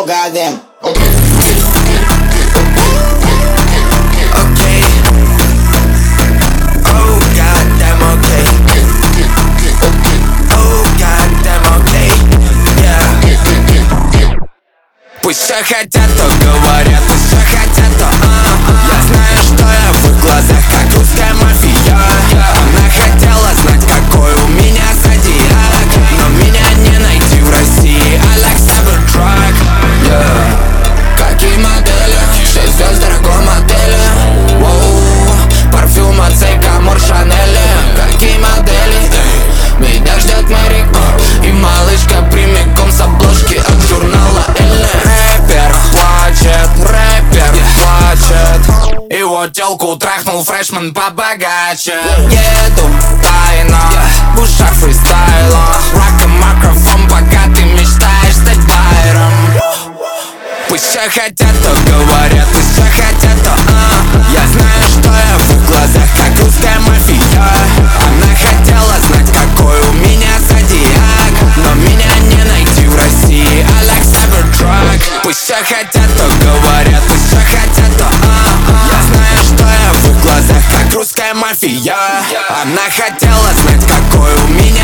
goddamn. Okay. Oh goddamn, okay. Oh goddamn, okay. Yeah. Пусть все хотят, то говорят, пусть все хотят, то я знаю, что я в их глазах, как русская мафия. Она хотела знать, какой у меня зодиак, но меня не найти в России. I like Cybertruck, yeah. Какие модели? 6 звезд в дорогом отеле. Воу. Парфюм от Сейка Мор Шанели. Какие модели? Меня ждет Мэри и малышка прямиком с обложки от журнала Elle. Рэпер плачет, его тёлку трахнул фрешмен побогаче. Еду тайно, в ушах фристайла. Раком микрофон, пока ты мечтаешь стать Байром. Пусть все хотят, то говорят, пусть все хотят, то я знаю, что я в их глазах, как русская мафия. Она хотела знать, какой у меня зодиак, но меня не найти в России. I like Cybertruck. Пусть все хотят, то говорят, пусть все хотят, то я знаю, что я в их глазах, как русская мафия. Она хотела знать, какой у меня